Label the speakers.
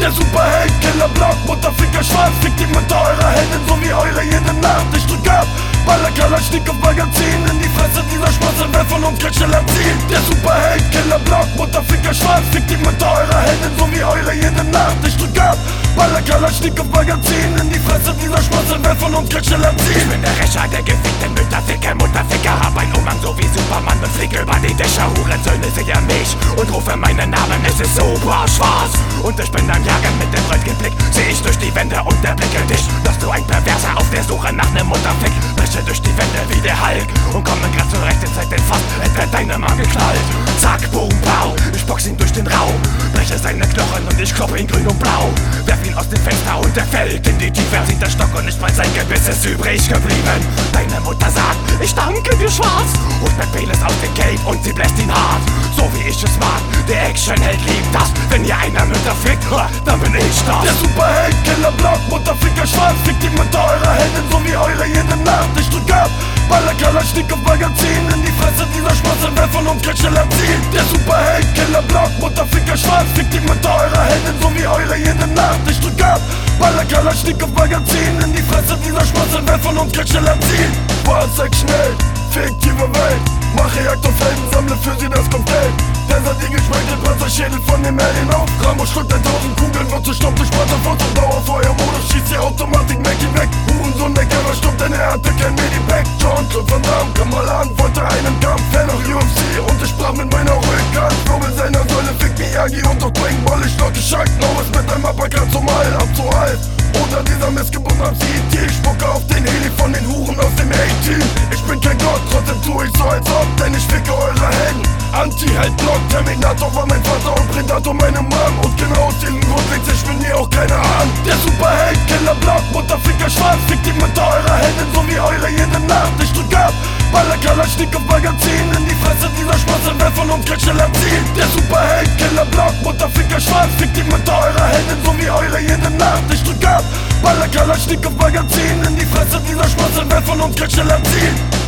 Speaker 1: Der Superheld, Killer, Block, Mutterficker, schwarz, fickt die Mütter eurer Helden, so wie eure jede Nacht. Ich drück ab, Baller, Kalaschnikow, Magazin in die Fresse dieser Schmutze, wer von uns kriegt schneller Ziel? Der Superheld, Killer, Block, Mutterficker, schwarz, fickt die Mütter eurer Helden, so wie eure jede Nacht. Ich drück ab, Baller, Kalaschnikow, Magazin in die Fresse dieser Schmutze, wer von uns kriegt schneller Ziel?
Speaker 2: Ich bin der Rächer, der gefickten Mütterficker, Mutterficker, hab ein Umhang so wie Superman und flieg über die Dächer. Hurensöhne sehen mich und rufe meinen Namen, es ist super schwarz. Und ich bin am Jagen mit dem Röntgenblick, seh ich durch die Wände und erblicke dich. Dass du ein Perverser auf der Suche nach nem Mutterfick, breche durch die Wände wie der Hulk und komme grad zur rechten Zeit, denn fast hätte deine Mann geknallt. Zack, boom, bau, ich box ihn durch den Raum, breche seine Knochen und ich kloppe ihn grün und blau. Werf ihn aus dem Fenster und er fällt in die Tiefe, sieht der Stock und nicht mal sein Gebiss ist übrig geblieben. Deine Mutter sagt, ich danke dir schwarz, holt mit Penis aus dem Cape und sie bläst ihn hart. So wie ich es mag, der Actionheld liebt das, wenn ihr einer Mütter fickt, dann bin ich das.
Speaker 1: Der Superheld, Killer, Block, Mutterficker, schwarz, fickt die Mütter eurer Helden, so wie eure jede Nacht. Ich drück ab, Baller, Kalaschnikow, Magazin in die Fresse dieser Schmutze, wer von uns kriegt schneller Ziel? Der Superheld, Killer, Block, Mutterficker, schwarz, fickt die Mütter eurer Helden, so wie eure jede Nacht. Ich drück ab, Baller, Kalaschnikow, Magazin in die Fresse dieser Schmutze, wer von uns kriegt schneller Ziel? Schwarz, seid schnell, fiktive Welt, mache Jagd auf Helden, sammle für sie das kommt Geld. Der die geschmeckte Panzerschädel von dem Alien auf. Ramo schluckt 1000 Kugeln, wird zerstoppt durch Panzerfort und Dauerfeuermodus, schießt die Automatik, mack ihn weg. Hurensohn, der Kerl stoppt, denn er hatte kein Medipack. Jean-Claude Van Damme kam mal an, wollte einen Kampf, Fan auf UFC und ich sprach mit meiner Rückhand. Wirbel seiner Säule, fickt Miyagi und doch Dragon Ball. Ich locke Shark Norris mit einem Uppercut zum Hall, ab zu Hals. Oder dieser Missgeburt am CT, ich spucke auf den Heli von den Huren aus dem A-Team. Ich bin kein Gott, trotzdem tu ich so als ob, denn ich ficke eure Helden. Anti-Held, Block, Terminator war mein Vater und Predator meine Mom. Und genau aus diesem Grund legt sich mit mir auch keiner an. Der Superheld, Killer, Block, Mutterficker, schwarz, fickt die Mütter eurer Helden, so wie eure jede Nacht. Ich drück ab, Baller, Kalaschnikow, Magazin in die Fresse dieser Schmutze, wer von uns kriegt schneller Ziel? Der Superheld, Killer, Block, Mutterficker, schwarz, fickt die Mütter eurer Helden, so wie eure jede Nacht. Ich drück ab, Baller, Kalaschnikow, Magazin in die Fresse dieser Schmutze, wer von uns kriegt schneller Ziel?